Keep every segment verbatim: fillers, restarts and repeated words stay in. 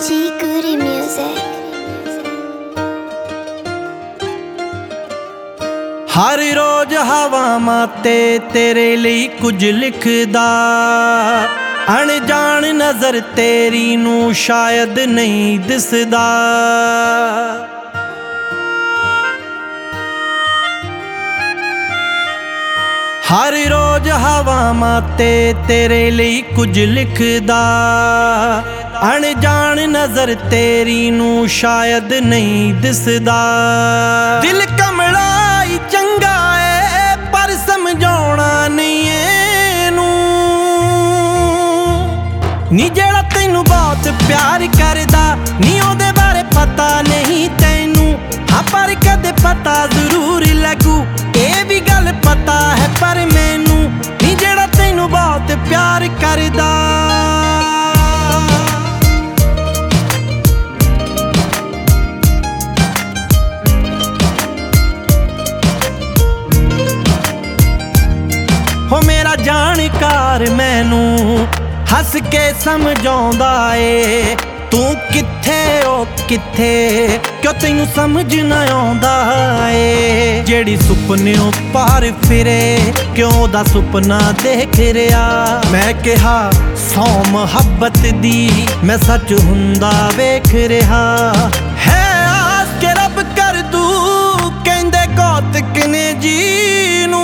G Goody Music। हर रोज हवावां ते तेरे लिए कुछ लिखदा, अनजान नजर तेरी नू शायद नहीं दिसदा। हर रोज हवावां ते तेरे लिए कुछ लिखदा, अनजान नजर तेरी नू शायद नहीं दिसदा। दिल कमला ही चंगा है पर समझाउणा नहीं एनू, नी जेड़ा तैनू बहुत प्यार करदा, नी ओदे बारे पता नहीं तैनू। हाँ पर कदे पता जरूर लगू, ये भी गल पता है पर मैनू, नी जेड़ा तैनू बहुत प्यार करदा। हो मेरा जानकार मैनू हस के समझाउंदा ए, तू किथे ओ किथे क्यों तैनू समझ ना आउंदा ए। जेड़ी सुपनेओं पार फिरे क्यों दा सुपना देख रिया। मैं कहा सौ मुहब्बत दी मैं सच हुंदा वेख रिहा। है आस के रब कर दू कहंदे कौतक ने जीनू,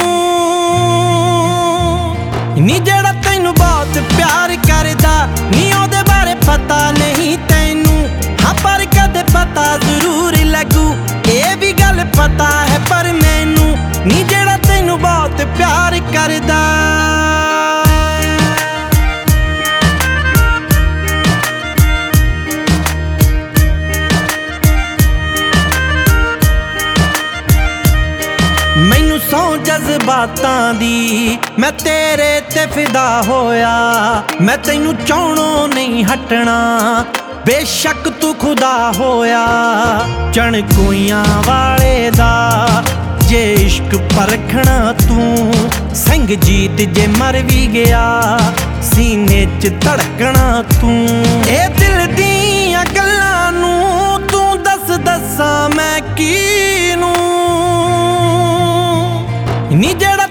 नी जेड़ा तैनू बहुत प्यार करदा, नी ओदे बारे पता नहीं तैनू। हाँ पर कदे पता जरूर लगू, ये भी गल पता है पर मैनू, नी जेड़ा तैनू बहुत प्यार करदा। मैनू सौ जज्बातां दी मैं तेरे ते फिदा होया। मैं तैनू चाहणों नहीं हटना बेशक तू खुदा होया। चणकुइयां वाले दा जे इश्क परखना तू, संगजीत जे मर भी गया सीने च धड़कना तू। ए दिल दियां गल्लां नू तू दस दस्सां मैं कीनू, नी जेड़ा